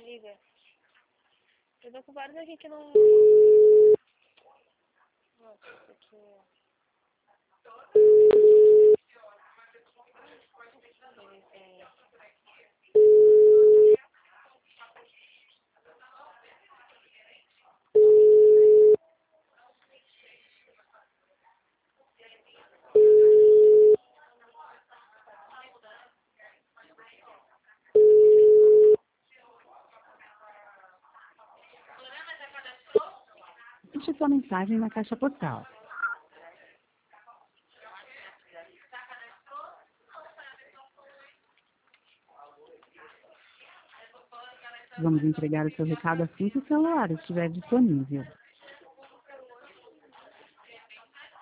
Diga. Eu tô com vários aqui que não... Nossa, isso aqui... Deixe sua mensagem na caixa postal. Vamos entregar o seu recado assim que o celular estiver disponível.